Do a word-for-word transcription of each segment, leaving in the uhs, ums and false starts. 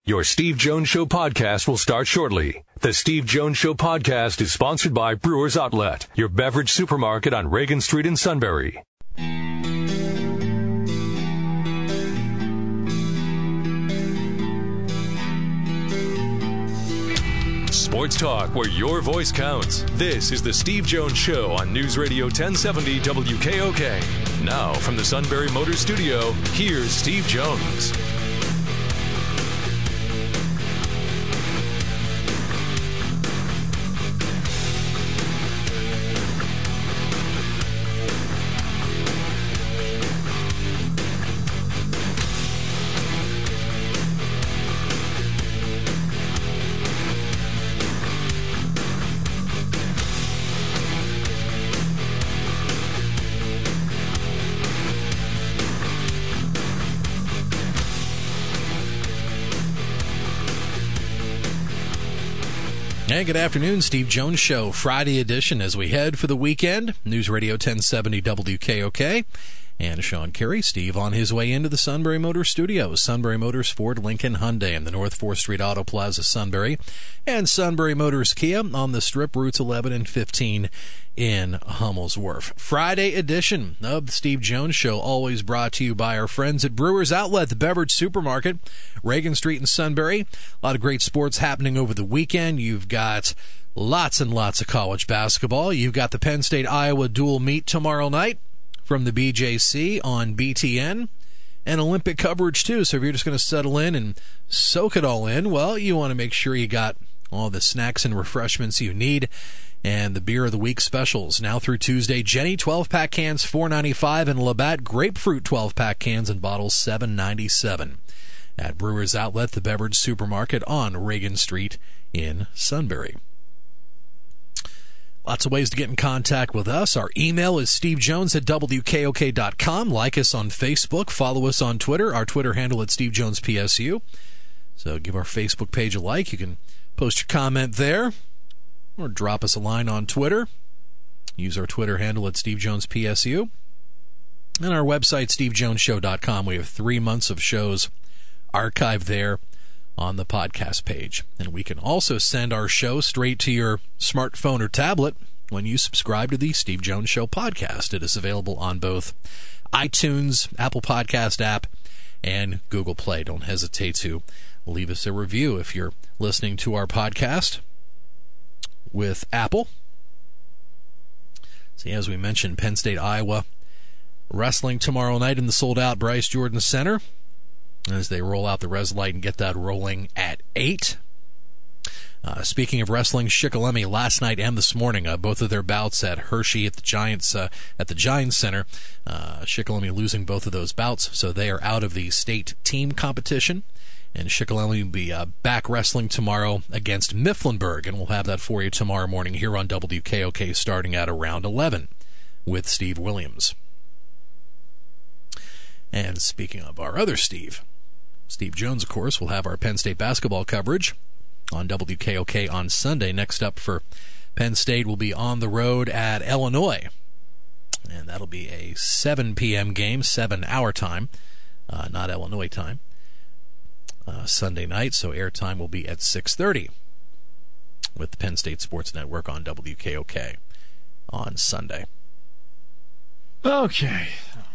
Your Steve Jones Show podcast will start shortly. The Steve Jones Show podcast is sponsored by Brewers Outlet, your beverage supermarket on Reagan Street in Sunbury. Sports talk where your voice counts. This is the Steve Jones Show on News Radio ten seventy W K O K. Now from the Sunbury Motor Studio, here's Steve Jones. Hey, good afternoon, Steve Jones Show, Friday edition as we head for the weekend. News Radio ten seventy W K O K. And Sean Carey, Steve, on his way into the Sunbury Motor Studios. Sunbury Motors, Ford, Lincoln, Hyundai in the North fourth Street Auto Plaza, Sunbury. And Sunbury Motors Kia on the Strip, routes eleven and fifteen in Hummel's Wharf. Friday edition of the Steve Jones Show, always brought to you by our friends at Brewers Outlet, the beverage supermarket, Reagan Street in Sunbury. A lot of great sports happening over the weekend. You've got lots and lots of college basketball. You've got the Penn State-Iowa dual meet tomorrow night from the B J C on B T N, and Olympic coverage too. So if you're just going to settle in and soak it all in, well, you want to make sure you got all the snacks and refreshments you need. And the Beer of the Week specials now through Tuesday. Jenny twelve-pack cans four ninety-five, and Labatt grapefruit twelve-pack cans and bottles seven ninety-seven. At Brewers Outlet, the beverage supermarket on Reagan Street in Sunbury. Lots of ways to get in contact with us. Our email is stevejones at W K O K dot com. Like us on Facebook. Follow us on Twitter. Our Twitter handle at SteveJonesPSU. So give our Facebook page a like. You can post your comment there or drop us a line on Twitter. Use our Twitter handle at SteveJonesPSU. And our website, steve jones show dot com. We have three months of shows archived there on the podcast page. And we can also send our show straight to your smartphone or tablet when you subscribe to the Steve Jones Show podcast. It is available on both iTunes, Apple Podcast app, and Google Play. Don't hesitate to leave us a review if you're listening to our podcast with Apple. See, as we mentioned, Penn State, Iowa wrestling tomorrow night in the sold-out Bryce Jordan Center as they roll out the res light and get that rolling at eight. Uh, speaking of wrestling, Shikellamy last night and this morning, uh, both of their bouts at Hershey at the Giants uh, at the Giants Center. Uh, Shikellamy losing both of those bouts, so they are out of the state team competition. And Shikellamy will be uh, back wrestling tomorrow against Mifflinburg, and we'll have that for you tomorrow morning here on W K O K starting at around eleven with Steve Williams. And speaking of our other Steve, Steve Jones, of course, will have our Penn State basketball coverage on W K O K on Sunday. Next up for Penn State will be on the road at Illinois, and that'll be a seven p.m. game, seven our time, uh, not Illinois time, uh, Sunday night, so airtime will be at six thirty with the Penn State Sports Network on W K O K on Sunday. Okay.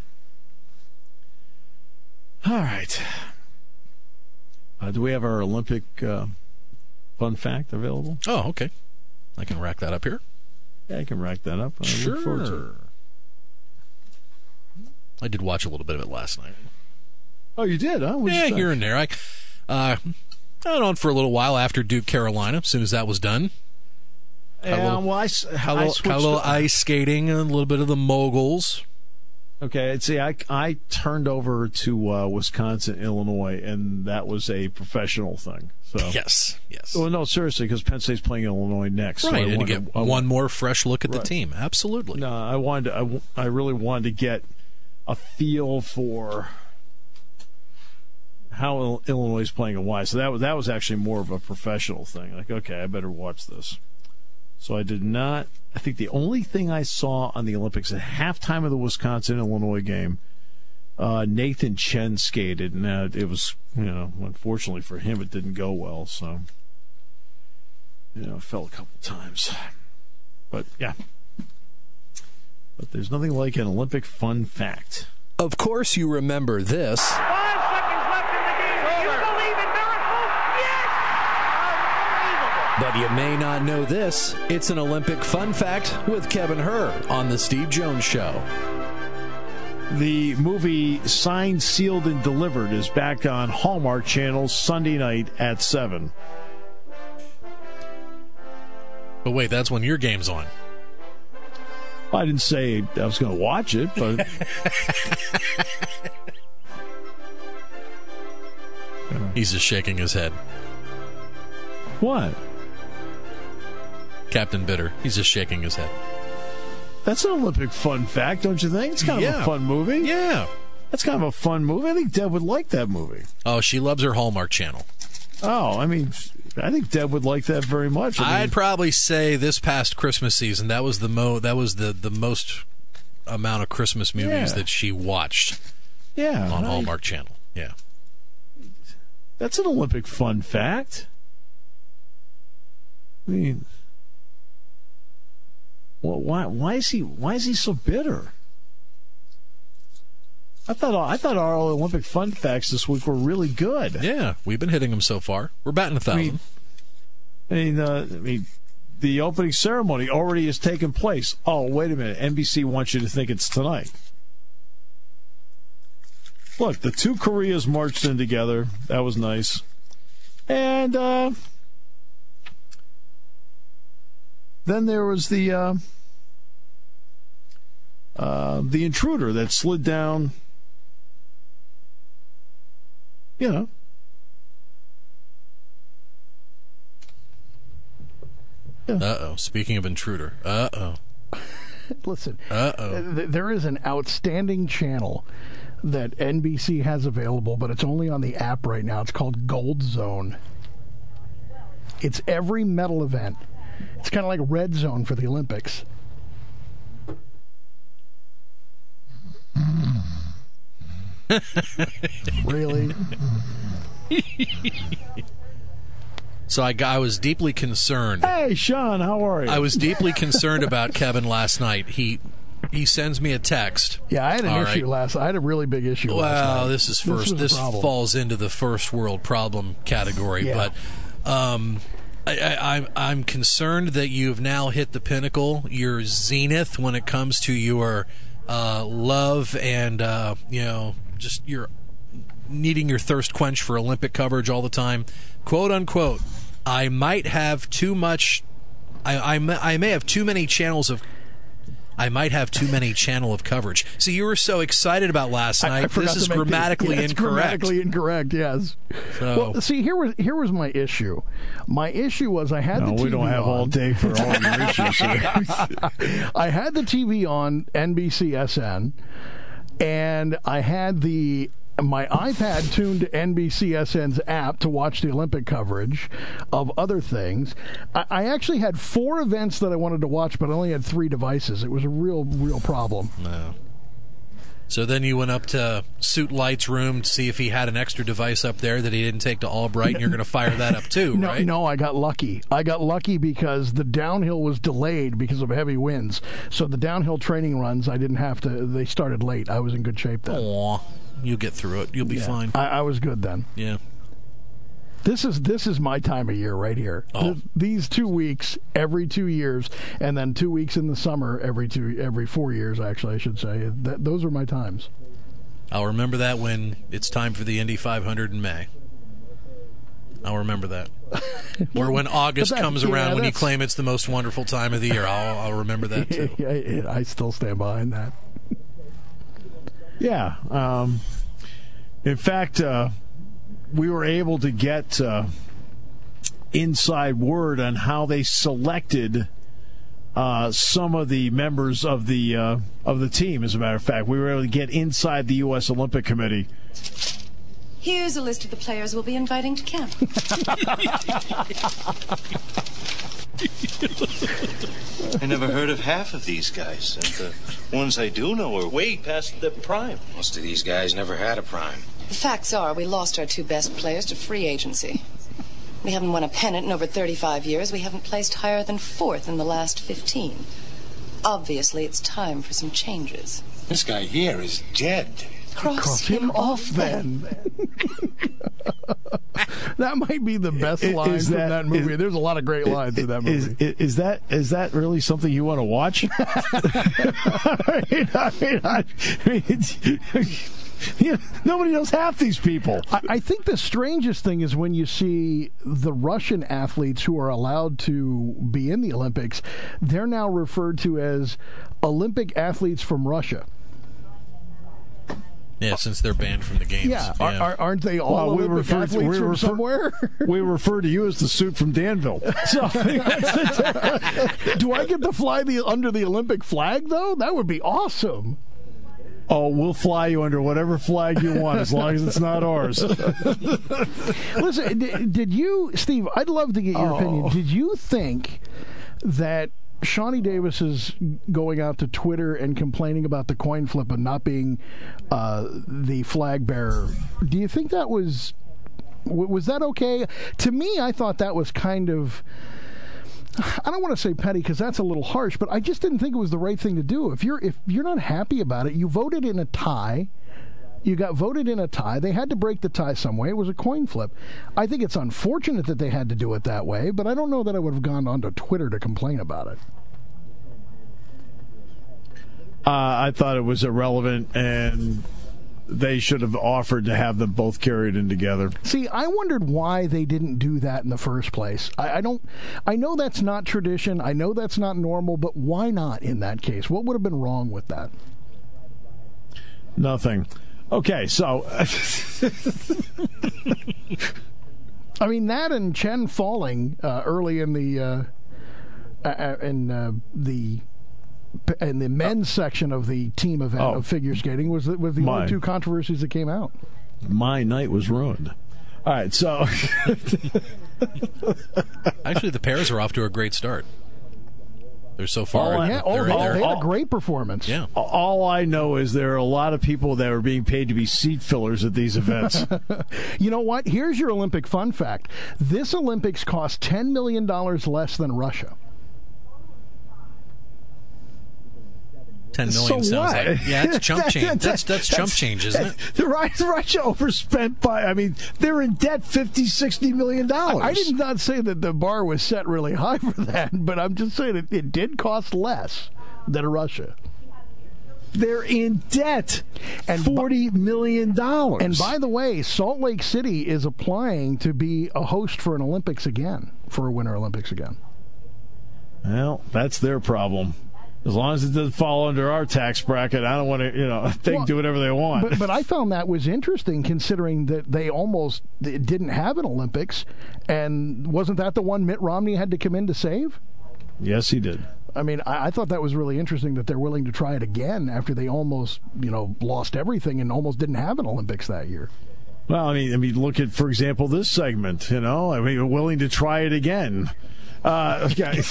All right. Uh, do we have our Olympic uh, fun fact available? Oh, okay. I can rack that up here. Yeah, I can rack that up. I sure. Look forward to it. I did watch a little bit of it last night. Oh, you did, huh? What'd yeah, you here and there. I uh, went on for a little while after Duke, Carolina, as soon as that was done. Yeah, little, well, I, had I a little, had a little ice skating and a little bit of the moguls. Okay, see, I, I turned over to uh, Wisconsin, Illinois, and that was a professional thing. So yes, yes. Well, no, seriously, because Penn State's playing Illinois next. Right, so I and wanted, to get I, one more fresh look at right. the team. Absolutely. No, I wanted, to, I, I really wanted to get a feel for how Illinois is playing and why. So that was that was actually more of a professional thing. Like, okay, I better watch this. So I did not. I think the only thing I saw on the Olympics at halftime of the Wisconsin-Illinois game uh, Nathan Chen skated, and uh, it was, you know, unfortunately for him, it didn't go well. So, you know, fell a couple times. But, yeah. But there's nothing like an Olympic fun fact. Of course you remember this. Five seconds left in the game. Do you believe in miracles? Yes! Unbelievable. But you may not know this. It's an Olympic fun fact with Kevin Herr on The Steve Jones Show. The movie Signed, Sealed, and Delivered is back on Hallmark Channel Sunday night at seven. But wait, that's when your game's on. I didn't say I was going to watch it, but... He's just shaking his head. What? Captain Bitter. He's just shaking his head. That's an Olympic fun fact, don't you think? It's kind yeah. of a fun movie. Yeah. That's kind of a fun movie. I think Deb would like that movie. Oh, she loves her Hallmark Channel. Oh, I mean, I think Deb would like that very much. I mean, I'd probably say this past Christmas season, that was the mo that was the, the most amount of Christmas movies yeah. that she watched yeah, on I, Hallmark Channel. Yeah. That's an Olympic fun fact. I mean, well, why why is he why is he so bitter? I thought I thought our Olympic fun facts this week were really good. Yeah, we've been hitting them so far. We're batting a thousand. I mean, I mean, uh, I mean, the opening ceremony already has taken place. Oh, wait a minute. N B C wants you to think it's tonight. Look, the two Koreas marched in together. That was nice. And uh, then there was the uh, uh, the intruder that slid down. You know. Yeah. Uh-oh. Speaking of intruder. Uh-oh. Listen, Uh-oh. th- there is an outstanding channel that N B C has available, but it's only on the app right now. It's called Gold Zone. It's every medal event. It's kind of like Red Zone for the Olympics. Really? So I, got, I was deeply concerned. Hey, Sean, how are you? I was deeply concerned about Kevin last night. He he sends me a text. Yeah, I had an All issue right. last. I had a really big issue last night. Well, this is first. This, was This, a problem. falls into the first world problem category, Yeah. but um, I, I, I'm I'm concerned that you've now hit the pinnacle, your zenith, when it comes to your uh, love and uh, you know just your needing your thirst quenched for Olympic coverage all the time, quote unquote. I might have too much. I, I, may, I may have too many channels of. I might have too many channel of coverage. See, you were so excited about last night. I, I forgot this is to make the- grammatically yeah, it's incorrect. Grammatically incorrect. Yes. So- Well, see, here was here was my issue. My issue was I had no, the T V we don't have on. all day for all your issues here. I had the T V on N B C S N, and I had the my iPad tuned to N B C S N's app to watch the Olympic coverage of other things. I, I actually had four events that I wanted to watch, but I only had three devices. It was a real, real problem. No. So then you went up to Suit Light's room to see if he had an extra device up there that he didn't take to Albright, and you're going to fire that up too, No, right? no, I got lucky. I got lucky because the downhill was delayed because of heavy winds. So the downhill training runs, I didn't have to. They started late. I was in good shape then. Aw, you'll get through it. You'll be Yeah. fine. I, I was good then. Yeah. This is this is my time of year right here. Oh. Th- These two weeks every two years, and then two weeks in the summer every two every four years. Actually, I should say that those are my times. I'll remember that when it's time for the Indy five hundred in May. I'll remember that. Or when August But that- comes yeah, around when you that's- claim it's the most wonderful time of the year. I'll, I'll remember that too. Yeah, I still stand behind that. Yeah. Um, in fact, uh, we were able to get uh, inside word on how they selected uh, some of the members of the uh, of the team. As a matter of fact, we were able to get inside the U S Olympic Committee. Here's a list of the players we'll be inviting to camp. I never heard of half of these guys, and the ones I do know are way past their prime. Most of these guys never had a prime. The facts are we lost our two best players to free agency. We haven't won a pennant in over thirty-five years. We haven't placed higher than fourth in the last fifteen. Obviously, it's time for some changes. This guy here is dead. Cross, Cross him off then. That might be the best Is- line is from that- that movie. is- There's a lot of great lines in that Is, movie. is, is that is that really something you want to watch? I mean, I mean, I mean, you know, nobody knows half these people. I, I think the strangest thing is when you see the Russian athletes who are allowed to be in the Olympics, they're now referred to as Olympic athletes from Russia. Yeah, since they're banned from the games. Yeah, Are, are, aren't they all Well, we Olympic refer to- athletes we from refer- somewhere? We refer to you as the suit from Danville. So, Do I get to fly the under the Olympic flag though? That would be awesome. oh, we'll fly you under whatever flag you want, as long as it's not ours. Listen, did, did you, Steve? I'd love to get your Oh. opinion. Did you think that Shawnee Davis is going out to Twitter and complaining about the coin flip and not being uh, the flag bearer? Do you think that was was that okay? To me, I thought that was kind of, I don't want to say petty because that's a little harsh, but I just didn't think it was the right thing to do. If you're if you're not happy about it, you voted in a tie. You got voted in a tie. They had to break the tie some way. It was a coin flip. I think it's unfortunate that they had to do it that way, but I don't know that I would have gone onto Twitter to complain about it. Uh, I thought it was irrelevant, and they should have offered to have them both carried in together. See, I wondered why they didn't do that in the first place. I, I don't. I know that's not tradition. I know that's not normal, but why not in that case? What would have been wrong with that? Nothing. Okay, so I mean, that and Chen falling uh, early in the uh, uh, in uh, the in the men's section of the team event Oh. of figure skating was was the My. only two controversies that came out. my night was ruined. All right, so Actually, the pairs are off to a great start. They're so far. Oh, Yeah, oh, they're, they, they're- they had a great performance. yeah. all I know is there are a lot of people that are being paid to be seat fillers at these events. You know what? Here's your Olympic fun fact. This Olympics cost ten million dollars less than Russia. Ten million So sounds what? like yeah, it's chump That- change. that- That's that's chump change, isn't it? The Russia, Russia overspent by, I mean, they're in debt fifty, sixty million dollars. I did not say that the bar was set really high for that, but I'm just saying it, it did cost less than Russia. They're in debt. And forty million dollars. And by the way, Salt Lake City is applying to be a host for an Olympics again, for a Winter Olympics again. Well, that's their problem. As long as it doesn't fall under our tax bracket, I don't want to, you know, they Well, can do whatever they want. But, but I found that was interesting considering that they almost they didn't have an Olympics, and wasn't that the one Mitt Romney had to come in to save? Yes, he did. I mean, I, I thought that was really interesting that they're willing to try it again after they almost, you know, lost everything and almost didn't have an Olympics that year. Well, I mean, I mean, look at, for example, this segment. You know, I mean, we're willing to try it again. Uh, okay.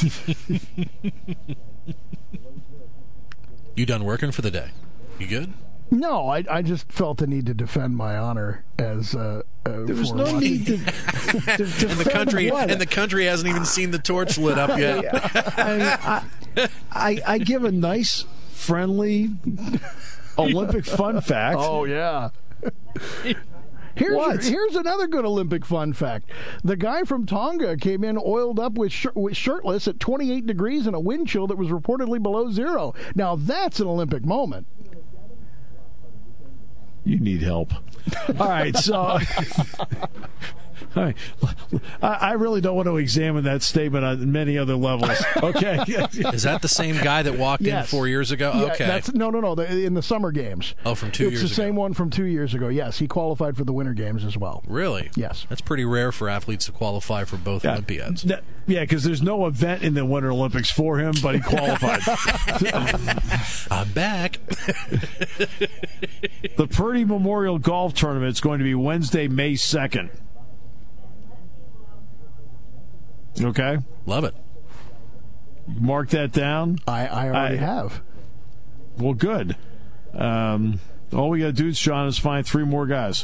You done working for the day? You good? No, I, I just felt the need to defend my honor as uh, uh, There was for no watching. need to, to, to And the defend country what? and the country hasn't even seen the torch lit up yet. I, mean, I, I, I give a nice, friendly Olympic fun fact. Oh yeah. Here's What? here's another good Olympic fun fact. The guy from Tonga came in oiled up with, shir- with shirtless at twenty-eight degrees and a wind chill that was reportedly below zero. Now that's an Olympic moment. You need help. All right, so all right. I, I really don't want to examine that statement on many other levels. Okay. Is that the same guy that walked Yes. in four years ago? Yeah, Okay. That's, no, no, no. The, in the summer games. Oh, from two it's years the same ago. one from two years ago. Yes, he qualified for the Winter Games as well. Really? Yes. That's pretty rare for athletes to qualify for both Yeah. Olympiads. N- Yeah, because there's no event in the Winter Olympics for him, but he qualified. I'm back. The Purdy Memorial Golf Tournament is going to be Wednesday, May second. Okay? Love it. Mark that down. I, I already I, have. Well, good. Um, all we got to do, Sean, is find three more guys.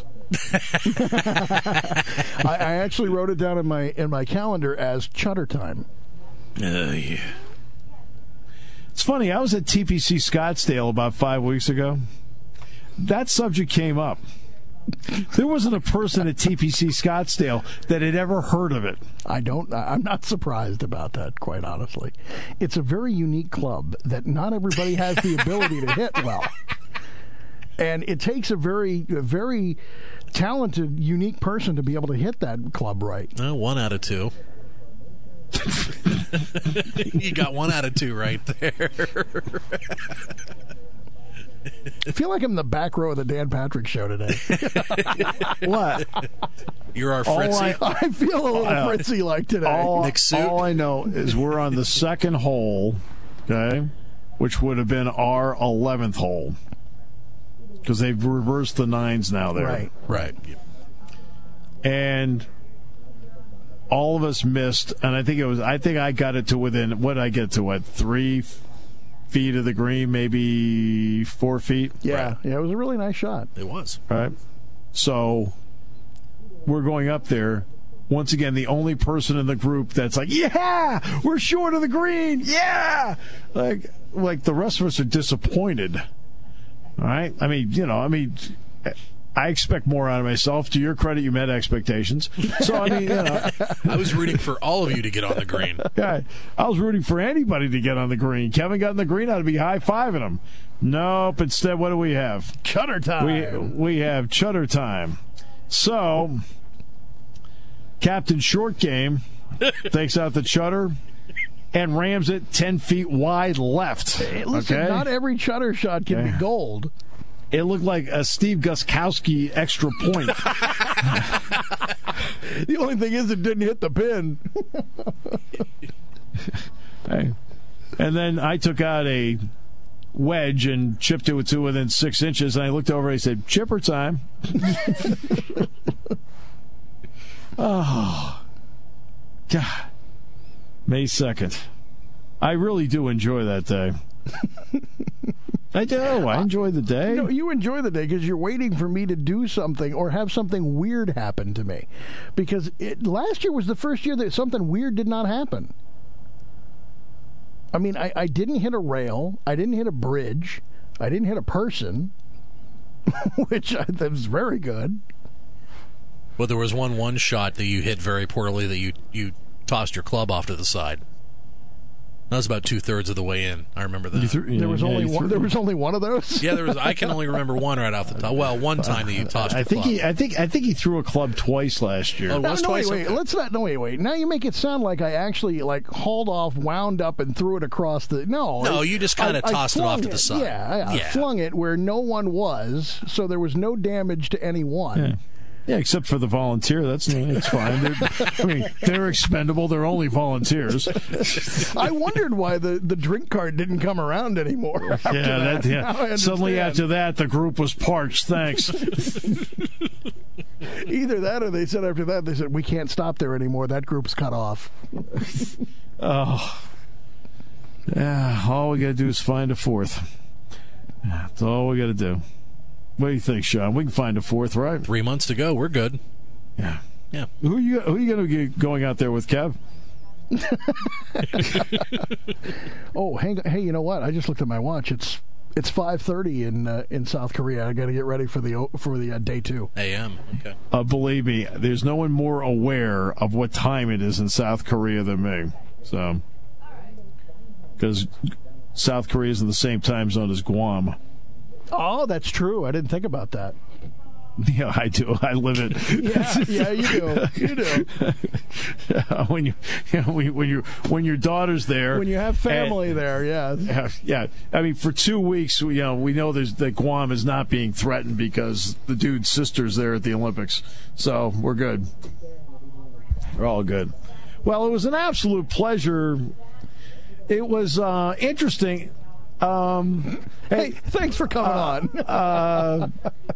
I, I actually wrote it down in my in my calendar as Chutter time. Oh, yeah. It's funny. I was at T P C Scottsdale about five weeks ago. That subject came up. There wasn't a person at T P C Scottsdale that had ever heard of it. I don't. I'm not surprised about that, quite honestly. It's a very unique club that not everybody has the ability to hit well. And it takes a very, a very talented, unique person to be able to hit that club right. Uh, one out of two. You got one out of two right there. I feel like I'm in the back row of the Dan Patrick Show today. What? You're our Fritzy. I, I feel a little uh, Fritzy like today. All, Nick Suit. all I know is we're on the second hole, okay, which would have been our eleventh hole. Because they've reversed the nines now there. Right. Right. And all of us missed, and I think it was, I think I got it to within, what did I get to, what, three feet of the green, maybe four feet? Yeah. Right. Yeah, it was a really nice shot. It was. Right. So we're going up there. Once again, the only person in the group that's like, yeah, we're short of the green. Yeah. Like, like the rest of us are disappointed. All right. I mean, you know, I mean, I expect more out of myself. To your credit, you met expectations. So, I mean, you know. I was rooting for all of you to get on the green. Yeah. I was rooting for anybody to get on the green. Kevin got on the green. I'd be high-fiving him. Nope. Instead, what do we have? Chutter time. We, we have Chutter time. So, Captain Short Game takes out the Chutter and rams it ten feet wide left. Hey, listen, okay? Not every Chutter shot can okay. be gold. It looked like a Steve Gostkowski extra point. The only thing is it didn't hit the pin. Hey. And then I took out a wedge and chipped it to within six inches, and I looked over and I said, chipper time. Oh, God. May second. I really do enjoy that day. I do. I enjoy the day. You know, you enjoy the day because you're waiting for me to do something or have something weird happen to me. Because it, last year was the first year that something weird did not happen. I mean, I, I didn't hit a rail. I didn't hit a bridge. I didn't hit a person, which I, that was very good. Well, there was one one shot that you hit very poorly that you, you tossed your club off to the side. That was about two thirds of the way in. I remember that. Threw, yeah, there was yeah, only one. Threw, there was only one of those. Yeah, there was. I can only remember one right off the top. Well, one time that you tossed. I your think club. he. I think. I think he threw a club twice last year. Oh, it was no, no, twice. wait, wait. Okay. Let's not. No, wait, wait. Now you make it sound like I actually like hauled off, wound up, and threw it across the. No, No, I, you just kind of tossed it off to the side. Yeah, I, I yeah. flung it where no one was, so there was no damage to anyone. Yeah. Yeah, except for the volunteer. That's it's fine. They're, I mean, they're expendable. They're only volunteers. I wondered why the, the drink cart didn't come around anymore. After yeah, that. that, yeah. Suddenly after that, the group was parched. Thanks. Either that or they said after that, they said, we can't stop there anymore. That group's cut off. Oh. Yeah, all we got to do is find a fourth. That's all we got to do. What do you think, Sean? We can find a fourth, right? Three months to go. We're good. Yeah. Yeah. Who are you, who are you going to be going out there with, Kev? Oh, hang on. Hey, you know what? I just looked at my watch. It's it's five thirty in uh, in South Korea. I got to get ready for the for the uh, day two. A M. Okay. Uh, believe me, there's no one more aware of what time it is in South Korea than me. So, because South Korea is in the same time zone as Guam. Oh, that's true. I didn't think about that. Yeah, I do. I live it. Yeah, yeah, you do. You do. when you, you know, when, when you when your daughter's there, when you have family and, there, yeah, yeah, yeah. I mean, for two weeks, you know, we know there's that Guam is not being threatened because the dude's sister's there at the Olympics, so we're good. We're all good. Well, it was an absolute pleasure. It was uh, interesting. Um, hey, thanks for coming uh, on. uh,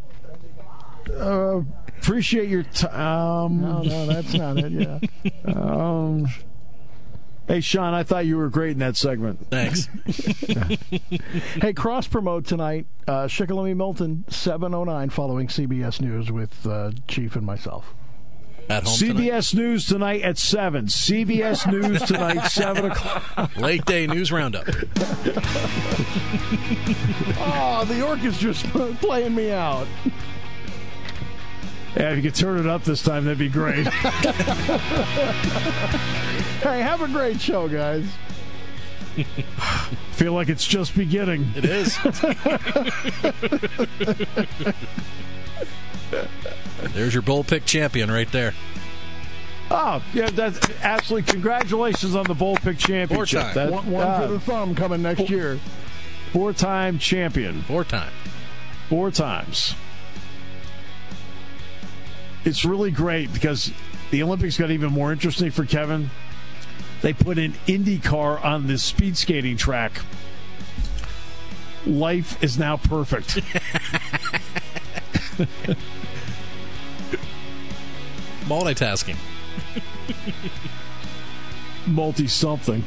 uh, appreciate your time. No, no, that's not it. Yeah. Um, Hey, Sean, I thought you were great in that segment. Thanks. Hey, cross-promote tonight. Uh, Shikellamy Milton, seven oh nine, following C B S News with uh, Chief and myself. At home C B S tonight? News tonight at seven. C B S News tonight, seven o'clock. Late day news roundup. Oh, the orchestra's playing me out. Yeah, if you could turn it up this time, that'd be great. Hey, have a great show, guys. Feel like it's just beginning. It is. There's your bowl pick champion right there. Oh, yeah, that's absolutely. Congratulations on the bowl pick championship. Four time. That, One, one uh, for the thumb coming next four, year. Four-time champion. Four time. Four times. It's really great because the Olympics got even more interesting for Kevin. They put an IndyCar on the speed skating track. Life is now perfect. Multitasking. Multi-something.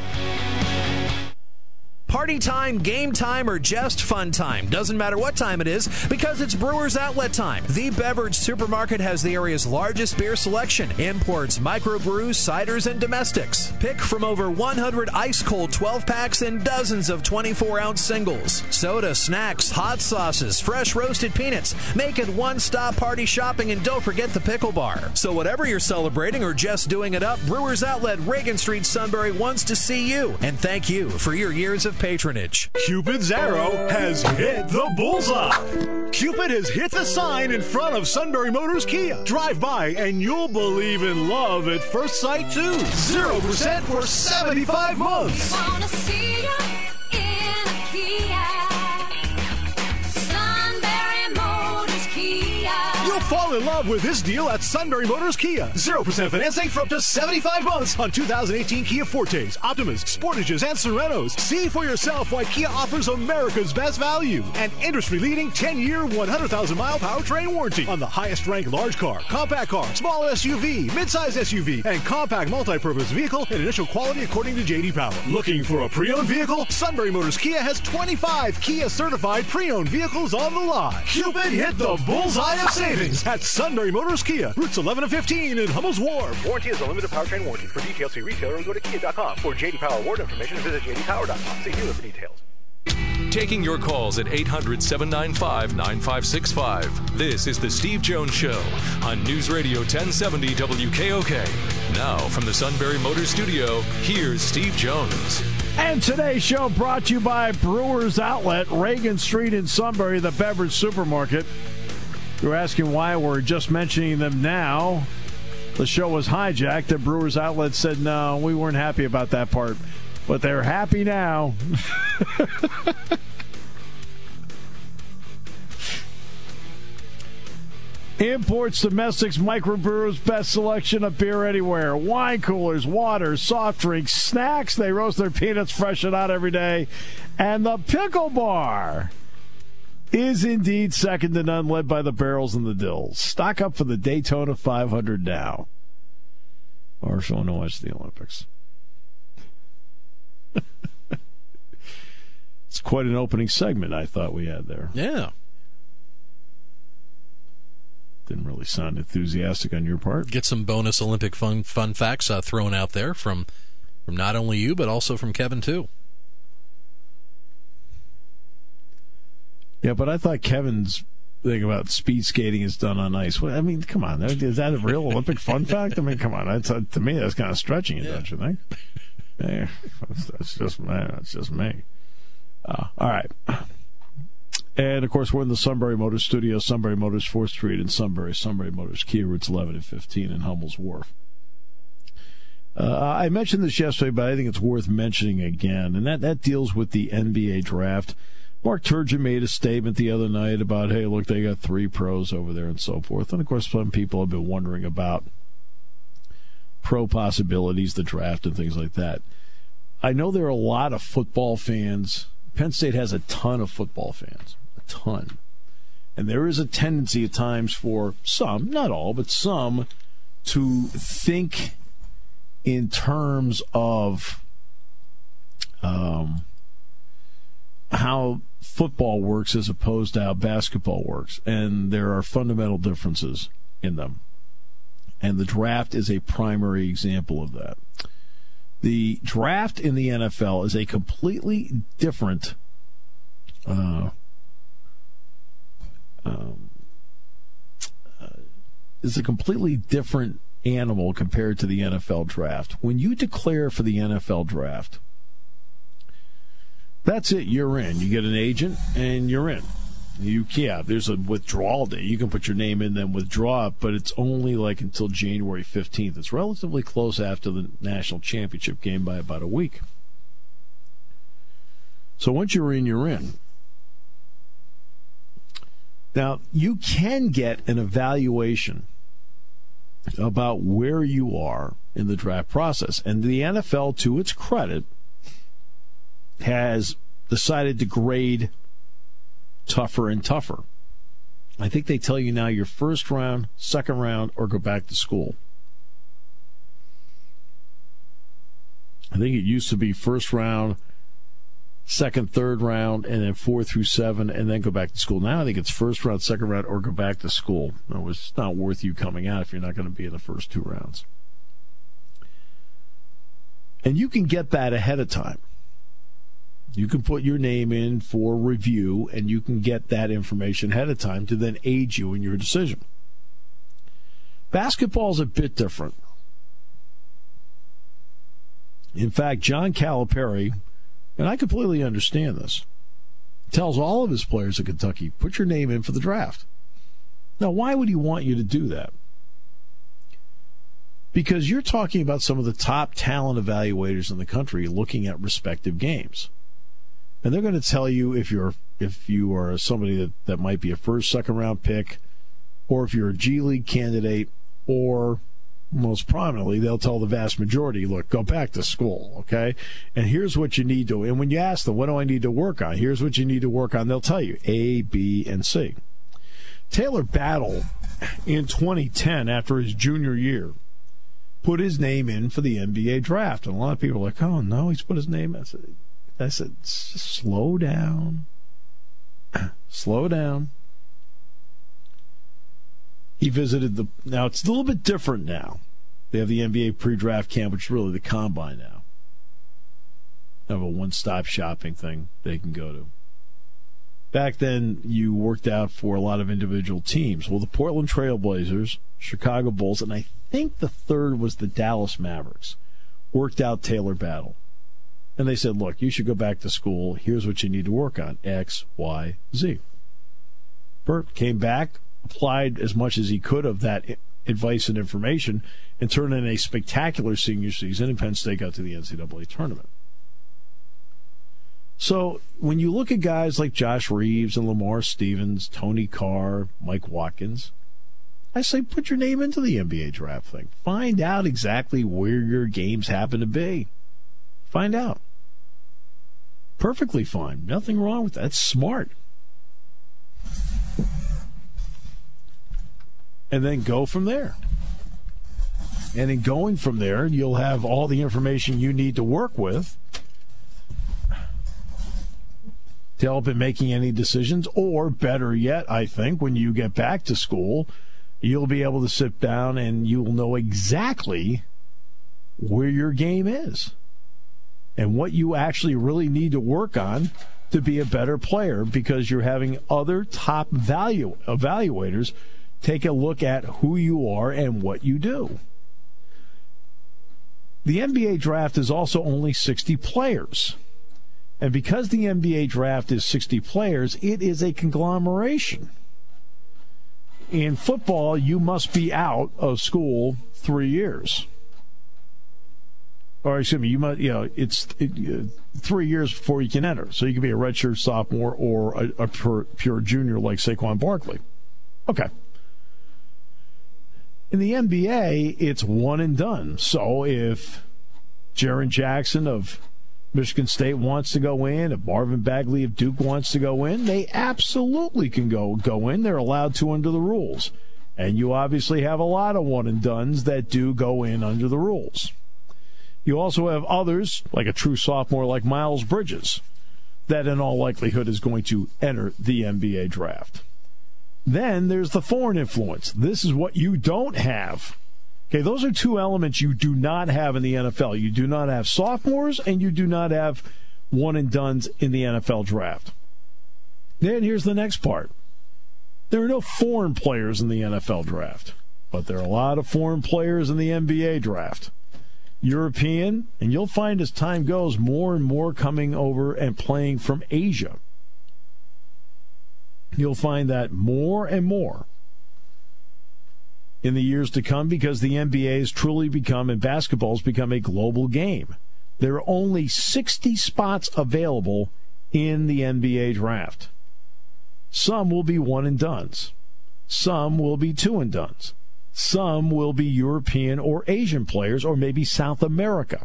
Party time, game time, or just fun time. Doesn't matter what time it is because it's Brewers Outlet time. The Beverage Supermarket has the area's largest beer selection. Imports, microbrews, ciders, and domestics. Pick from over one hundred ice-cold twelve-packs and dozens of twenty-four ounce singles. Soda, snacks, hot sauces, fresh roasted peanuts. Make it one-stop party shopping, and don't forget the pickle bar. So whatever you're celebrating or just doing it up, Brewers Outlet, Reagan Street, Sunbury wants to see you. And thank you for your years of patronage. Cupid's arrow has hit the bullseye. Cupid has hit the sign in front of Sunbury Motors Kia. Drive by and you'll believe in love at first sight too. Zero percent for seventy-five months. Wanna see you in a Kia. Sunbury Motors Kia. You'll fall in love with this deal at Sunbury Motors Kia. Zero percent financing for up to seventy-five months on two thousand eighteen Kia Fortes, Optimas, Sportages, and Serenos. See for yourself why Kia offers America's best value. An industry-leading ten-year, one hundred thousand mile powertrain warranty on the highest-ranked large car, compact car, small S U V, midsize S U V, and compact multi-purpose vehicle in initial quality according to J D Power. Looking for a pre-owned vehicle? Sunbury Motors Kia has twenty-five Kia-certified pre-owned vehicles on the lot. Cupid hit the bullseye of savings at Sunbury Motors Kia, routes eleven and fifteen in Hummel's Wharf. Warranty is a limited powertrain warranty. For details, see retailer or go to kia dot com. For J D Power award information, visit j d power dot com. See dealer for details. Taking your calls at eight hundred, seven nine five, nine five six five. This is the Steve Jones Show on News Radio ten seventy W K O K. Now from the Sunbury Motors Studio, here's Steve Jones. And today's show brought to you by Brewers Outlet, Reagan Street in Sunbury, the beverage supermarket. You're asking why we're just mentioning them now. The show was hijacked. The Brewers Outlet said, no, we weren't happy about that part. But they're happy now. Imports, domestics, microbrews, best selection of beer anywhere. Wine coolers, water, soft drinks, snacks. They roast their peanuts fresh and out every day. And the pickle bar is indeed second to none, led by the barrels and the dills. Stock up for the Daytona five hundred now. Or so to watch the Olympics. It's quite an opening segment I thought we had there. Yeah. Didn't really sound enthusiastic on your part. Get some bonus Olympic fun fun facts uh, thrown out there from from not only you, but also from Kevin, too. Yeah, but I thought Kevin's thing about speed skating is done on ice. Well, I mean, come on. Is that a real Olympic fun fact? I mean, come on. That's, uh, to me, that's kind of stretching it, yeah. Don't you think? Yeah, that's, that's just me. That's just me. Uh, all right. And, of course, we're in the Sunbury Motors studio, Sunbury Motors, fourth Street in Sunbury, Sunbury Motors, Kia, routes eleven and fifteen in Hummel's Wharf. Uh, I mentioned this yesterday, but I think it's worth mentioning again, and that, that deals with the N B A draft. Mark Turgeon made a statement the other night about, hey, look, they got three pros over there and so forth. And, of course, some people have been wondering about pro possibilities, the draft, and things like that. I know there are a lot of football fans. Penn State has a ton of football fans, a ton. And there is a tendency at times for some, not all, but some, to think in terms of um, how football works as opposed to how basketball works. And there are fundamental differences in them. And the draft is a primary example of that. The draft in the N F L is a completely different uh, um, uh, is a completely different animal compared to the N F L draft. When you declare for the N F L draft, that's it. You're in. You get an agent, and you're in. You yeah, there's a withdrawal day. You can put your name in, then withdraw it, but it's only like until January fifteenth. It's relatively close after the national championship game by about a week. So once you're in, you're in. Now, you can get an evaluation about where you are in the draft process. And the N F L, to its credit, has decided to grade tougher and tougher. I think they tell you now your first round, second round, or go back to school. I think it used to be first round, second, third round, and then four through seven, and then go back to school. Now I think it's first round, second round, or go back to school. It was not worth you coming out if you're not going to be in the first two rounds. And you can get that ahead of time. You can put your name in for review, and you can get that information ahead of time to then aid you in your decision. Basketball is a bit different. In fact, John Calipari, and I completely understand this, tells all of his players at Kentucky, put your name in for the draft. Now, why would he want you to do that? Because you're talking about some of the top talent evaluators in the country looking at respective games. And they're going to tell you if you're if you are somebody that, that might be a first, second round pick, or if you're a G League candidate, or most prominently, they'll tell the vast majority, look, go back to school, okay? And here's what you need to, and when you ask them, what do I need to work on? Here's what you need to work on. They'll tell you A, B, and C. Taylor Battle, in twenty ten, after his junior year, put his name in for the N B A draft. And a lot of people are like, oh, no, he's put his name in. I said, I said slow down. Slow down. He visited the... Now, it's a little bit different now. They have the N B A pre-draft camp, which is really the combine now. They have a one-stop shopping thing they can go to. Back then, you worked out for a lot of individual teams. Well, the Portland Trail Blazers, Chicago Bulls, and I think the third was the Dallas Mavericks, worked out Taylor Battle. And they said, look, you should go back to school. Here's what you need to work on. X, Y, Z. Bert came back, applied as much as he could of that advice and information, and turned in a spectacular senior season, and Penn State got to the N C double A tournament. So when you look at guys like Josh Reeves and Lamar Stevens, Tony Carr, Mike Watkins, I say put your name into the N B A draft thing. Find out exactly where your games happen to be. Find out. Perfectly fine. Nothing wrong with that. It's smart. And then go from there. And in going from there, you'll have all the information you need to work with to help in making any decisions. Or better yet, I think, when you get back to school, you'll be able to sit down and you'll know exactly where your game is and what you actually really need to work on to be a better player, because you're having other top value evaluators take a look at who you are and what you do. The N B A draft is also only sixty players. And because the N B A draft is sixty players, it is a conglomeration. In football, you must be out of school three years. Or excuse me, you must, you know, it's it, uh, three years before you can enter. So you can be a redshirt sophomore or a, a pure, pure junior like Saquon Barkley. Okay. In the N B A, it's one and done. So if Jaren Jackson of Michigan State wants to go in, if Marvin Bagley of Duke wants to go in, they absolutely can go go in. They're allowed to under the rules. And you obviously have a lot of one and dones that do go in under the rules. You also have others, like a true sophomore like Miles Bridges, that in all likelihood is going to enter the N B A draft. Then there's the foreign influence. This is what you don't have. Okay, those are two elements you do not have in the N F L. You do not have sophomores, and you do not have one-and-dones in the N F L draft. Then here's the next part. There are no foreign players in the N F L draft, but there are a lot of foreign players in the N B A draft. European, and you'll find as time goes, more and more coming over and playing from Asia. You'll find that more and more in the years to come because the N B A has truly become, and basketball has become, a global game. There are only sixty spots available in the N B A draft. Some will be one-and-dones. Some will be two-and-dones. Some will be European or Asian players, or maybe South America.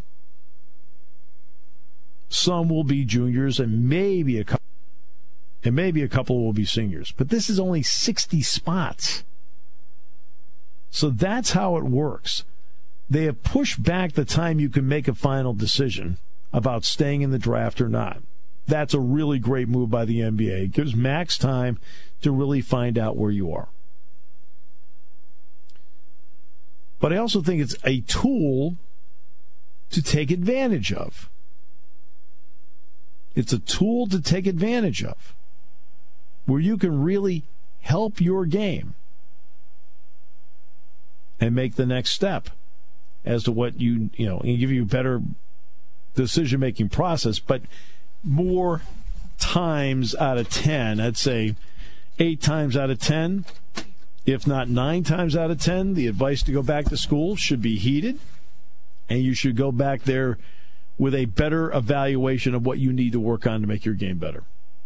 Some will be juniors, and maybe a couple, and maybe a couple will be seniors. But this is only sixty spots. So that's how it works. They have pushed back the time you can make a final decision about staying in the draft or not. That's a really great move by the N B A. It gives max time to really find out where you are. But I also think it's a tool to take advantage of. It's a tool to take advantage of, where you can really help your game and make the next step as to what you, you know, and give you a better decision-making process. But more times out of ten, I'd say eight times out of ten, if not nine times out of ten, the advice to go back to school should be heeded, and you should go back there with a better evaluation of what you need to work on to make your game better.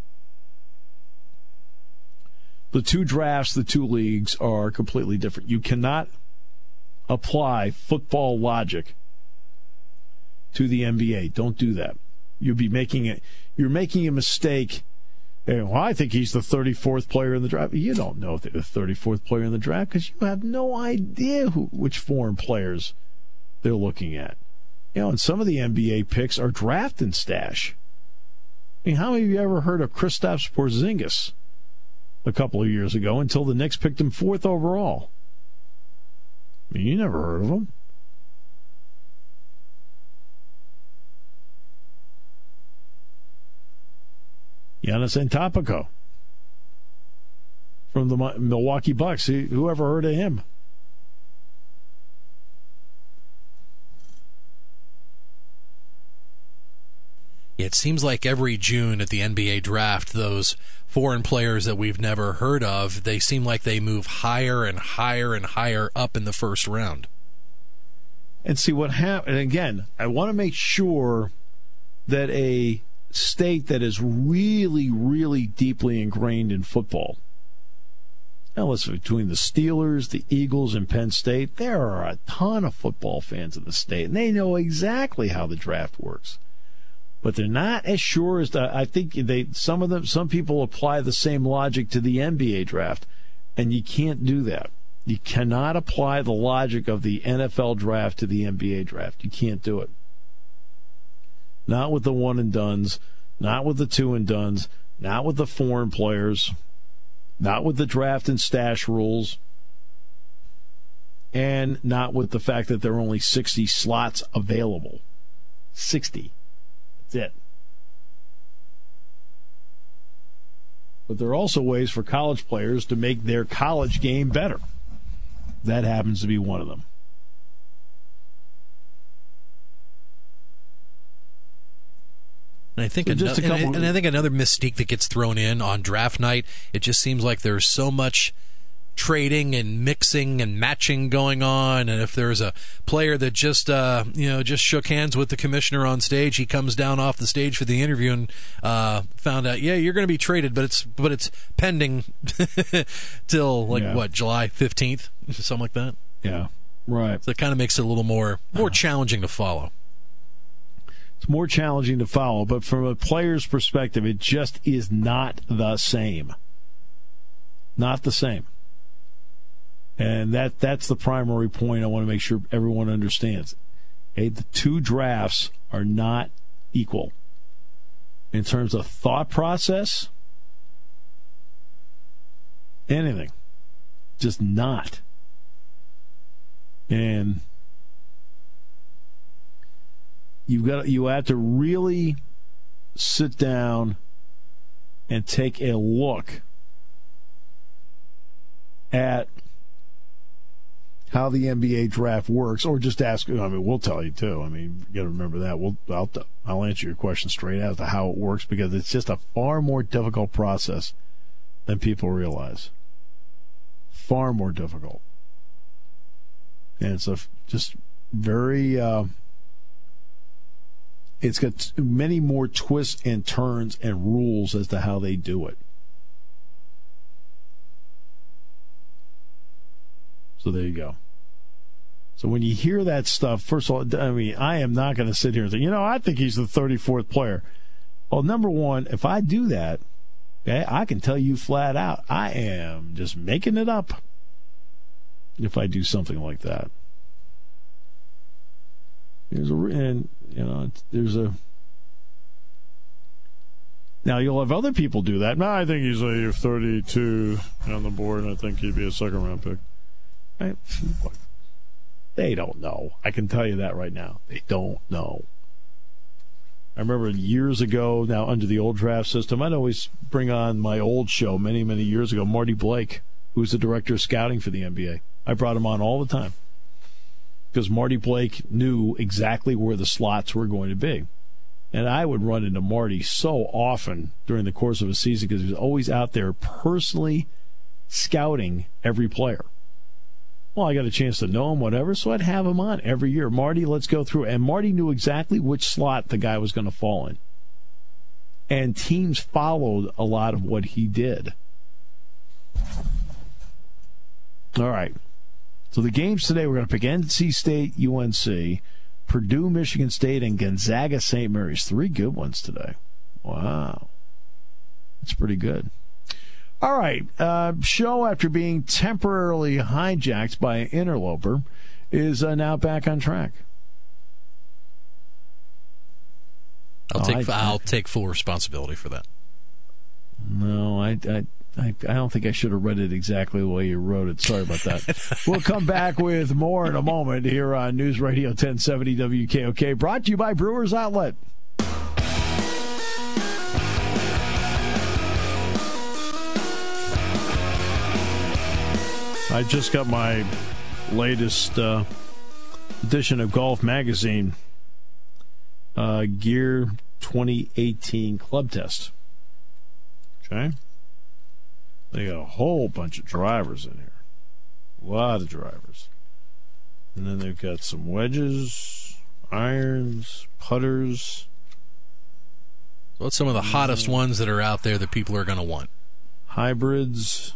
The two drafts, the two leagues are completely different. You cannot apply football logic to the N B A. Don't do that. You'll be making it. You're making a mistake. Well, I think he's the thirty-fourth player in the draft. You don't know if they're the thirty-fourth player in the draft because you have no idea who, which foreign players they're looking at. You know, and some of the N B A picks are draft and stash. I mean, how many of you ever heard of Kristaps Porzingis a couple of years ago until the Knicks picked him fourth overall? I mean, you never heard of him. Giannis Antetokounmpo from the Milwaukee Bucks. Who ever heard of him? It seems like every June at the N B A draft, those foreign players that we've never heard of, they seem like they move higher and higher and higher up in the first round. And see what happened. And again, I want to make sure that a state that is really, really deeply ingrained in football. Now, listen, between the Steelers, the Eagles, and Penn State, there are a ton of football fans in the state, and they know exactly how the draft works. But they're not as sure as the, I think they. Some of them, some people apply the same logic to the N B A draft, and you can't do that. You cannot apply the logic of the N F L draft to the N B A draft. You can't do it. Not with the one and dones, not with the two and dones, not with the foreign players, not with the draft and stash rules, and not with the fact that there are only sixty slots available. sixty. That's it. But there are also ways for college players to make their college game better. That happens to be one of them. And I think so another, and, I, and I think another mystique that gets thrown in on draft night, it just seems like there's so much trading and mixing and matching going on, and if there's a player that just uh, you know just shook hands with the commissioner on stage, he comes down off the stage for the interview and uh, found out, yeah, you're going to be traded, but it's but it's pending till like yeah. what July fifteenth, something like that. Yeah, right. So it kind of makes it a little more more uh-huh. challenging to follow. It's more challenging to follow, but from a player's perspective, it just is not the same. Not the same. And that that's the primary point I want to make sure everyone understands. Okay, the two drafts are not equal. In terms of thought process, anything. Just not. And you got you have to really sit down and take a look at how the N B A draft works, or just ask. I mean, we'll tell you too. I mean, you got to remember that. We'll I'll I'll answer your question straight as to how it works, because it's just a far more difficult process than people realize. Far more difficult, and it's a just very. Uh, it's got many more twists and turns and rules as to how they do it. So there you go. So when you hear that stuff, first of all, I mean, I am not going to sit here and say, you know, I think he's the thirty-fourth player. Well, number one, if I do that, okay, I can tell you flat out, I am just making it up if I do something like that. There's a, and, you know, there's a, now you'll have other people do that. No, I think he's a thirty-two on the board, and I think he'd be a second round pick. Right? They don't know. I can tell you that right now. They don't know. I remember years ago, now under the old draft system, I'd always bring on my old show many, many years ago, Marty Blake, who's the director of scouting for the N B A. I brought him on all the time because Marty Blake knew exactly where the slots were going to be. And I would run into Marty so often during the course of a season because he was always out there personally scouting every player. Well, I got a chance to know him, whatever, so I'd have him on every year. Marty, let's go through. And Marty knew exactly which slot the guy was going to fall in. And teams followed a lot of what he did. All right. So the games today, we're going to pick N C State, U N C, Purdue, Michigan State, and Gonzaga, Saint Mary's. Three good ones today. Wow. That's pretty good. All right, uh, show after being temporarily hijacked by an interloper is uh, now back on track. I'll oh, take I, I'll take full responsibility for that. No, I, I I I don't think I should have read it exactly the way you wrote it. Sorry about that. We'll come back with more in a moment here on News Radio ten seventy W K O K, brought to you by Brewers Outlet. I just got my latest uh, edition of Golf Magazine, uh, Gear twenty eighteen Club Test. Okay? They got a whole bunch of drivers in here. A lot of drivers. And then they've got some wedges, irons, putters. So what's some of the hottest uh, ones that are out there that people are going to want? Hybrids.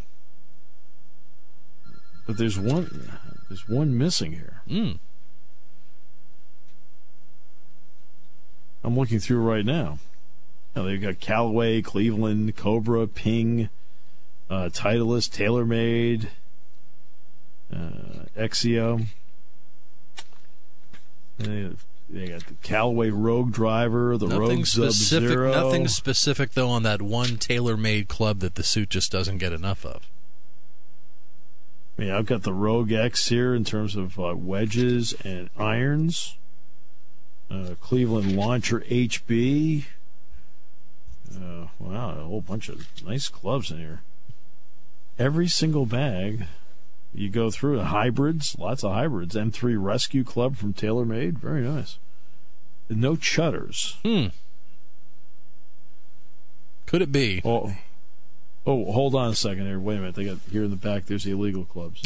But there's one there's one missing here. Mm. I'm looking through right now. Now they've got Callaway, Cleveland, Cobra, Ping, uh, Titleist, TaylorMade, uh, Exio. They, they got the Callaway Rogue driver, the nothing Rogue specific, Sub-Zero. Nothing specific, though, on that one TaylorMade club that the suit just doesn't get enough of. Yeah, I've got the Rogue X here in terms of uh, wedges and irons. Uh, Cleveland Launcher H B. Uh, wow, a whole bunch of nice clubs in here. Every single bag you go through, hybrids, lots of hybrids. M three Rescue Club from TaylorMade, very nice. No chutters. Hmm. Could it be? Oh. Oh, hold on a second here. Wait a minute. They got here in the back. There's the illegal clubs.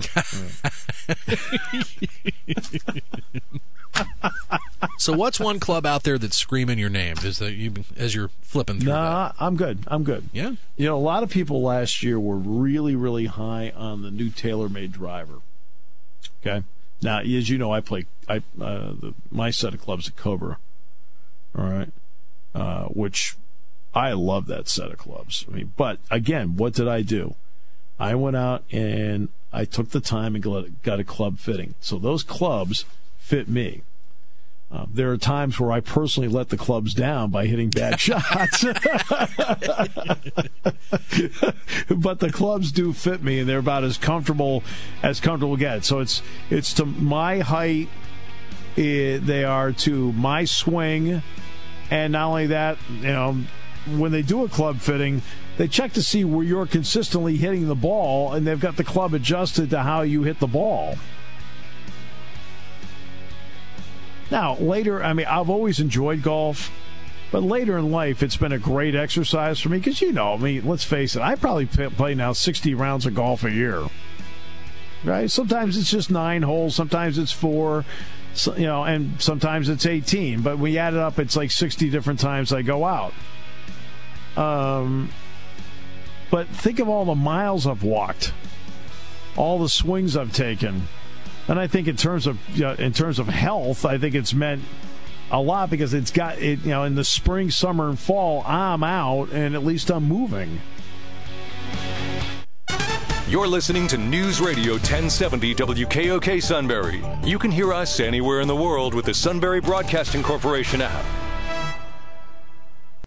So, what's one club out there that's screaming your name? Is that you as you're flipping through? Nah, that? I'm good. I'm good. Yeah. You know, a lot of people last year were really, really high on the new TaylorMade driver. Okay. Now, as you know, I play. I uh, the, my set of clubs at Cobra. All right. Uh, which. I love that set of clubs. I mean, but again, what did I do? I went out and I took the time and got a club fitting. So those clubs fit me. Uh, there are times where I personally let the clubs down by hitting bad shots. But the clubs do fit me, and they're about as comfortable as comfortable get. So it's it's to my height. It, they are to my swing. And not only that, you know, when they do a club fitting, they check to see where you're consistently hitting the ball, and they've got the club adjusted to how you hit the ball. Now, later, I mean, I've always enjoyed golf, but later in life, it's been a great exercise for me because, you know, I mean, let's face it, I probably play now sixty rounds of golf a year, right? Sometimes it's just nine holes, sometimes it's four, so, you know, and sometimes it's eighteen, but when you add it up, it's like sixty different times I go out. Um, but think of all the miles I've walked, all the swings I've taken. And I think in terms of you know, in terms of health, I think it's meant a lot because it's got it. You know, in the spring, summer, and fall, I'm out, and at least I'm moving. You're listening to News Radio ten seventy W K O K Sunbury. You can hear us anywhere in the world with the Sunbury Broadcasting Corporation app.